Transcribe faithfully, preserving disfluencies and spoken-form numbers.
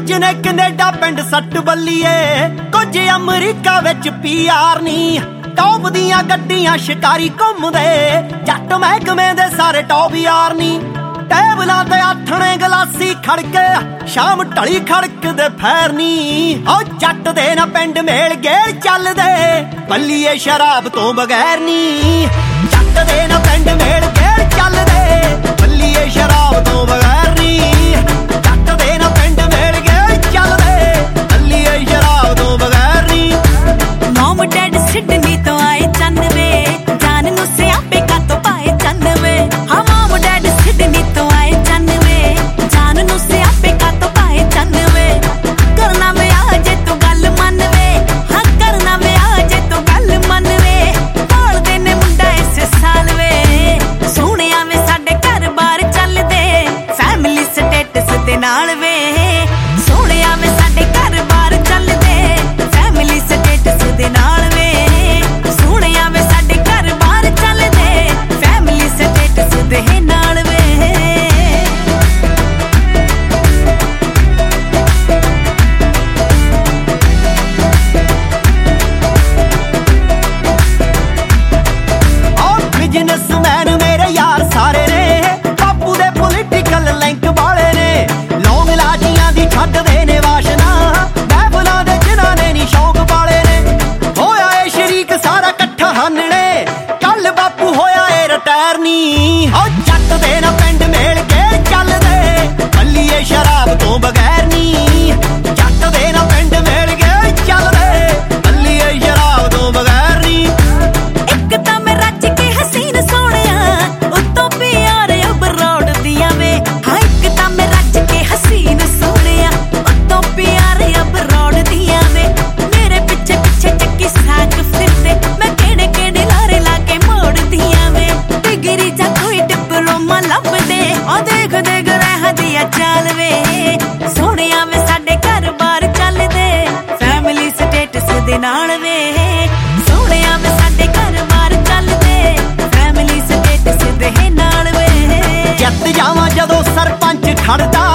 कुछ ने कनेडा पिंड सट बल्लीए, कुछ अमरीका विच पी आर नी। टॉप दियां गड्डियां शिकारी घुमदे, जट महकमे दे सारे टॉप यार नी। टेबलां ते आथणे गलासी खड़के, शाम ढली खड़कदे फैर नी। ओ जट दे ना पिंड मेल गेल चलदे, बल्लीए शराब तो बगैर नी। जट दे ना पिंड मेल गेल चलदे, बल्लीए शराब तो बगैर नी। जट दे ना पिंड मेल गेल चलदे, बल्लीए शराब तो बगैर नी। मॉम डैड सिडनी तो आए चंदवे, जान नू सियापे का तो पाए चंदवे। हाँ मॉम डैड सिडनी तो आए चंदवे, जान नू सियापे का तो पाए चंदवे। करना में आजे तो गल मनवे, हाँ करना में आजे तो गल मनवे। बोल देने मुंडा इस साल वे, सोहणिया में साडे घर बार चलदे, फैमिली स्टेटस दे नाल वे। सोहणिया में साडे घर बार चलदे, फैमिली स्टेटस दे नाल वे। सोहणिया में साडे घर बार चलदे, फैमिली स्टेटस दे नाल वे। बिजनेसमैन मेरे यार सारे ने, बापू दे पोलिटिकल लिंक वाले ने। लौंग लाजियां दी छड्ड दे ने वाशना, महफिलां दे जिन्हां ने नी शौक वाले ने। होया ए शरीक सारा कट्ठा हनने, कल बापू होया ए रिटायर नी। ओ जट दे ना पिंड मेल गेल चलदे, बल्लीए शराब तो बगैर नी। जट दे ना पिंड मेल गेल चलदे, बल्लीए शराब तो बगैर नी। एक तां मैं रज के हसीन सोहणिया, उत्तों प्यार अबरोड दियां वे। हाँ एक तां मैं रज के हसीन सोहणिया, उत्तों प्यार अबरोड दियां वे। मेरे पिछे पिछे चक्की साक फिरदे, मैं केड़े केड़े लारे लाके मोड़ दियां वे। डिग्री जा कोई डिप्लोमा लभदे, ओ देख देख रह दिया चाल वे। सोहणिया में साडे घर बार चलदे, फैमिली स्टेटस दे नाल वे। सोहणिया में साडे घर बार चलदे, फैमिली स्टेटस दे नाल वे। जित जावां जदों सरपंच खड़दा,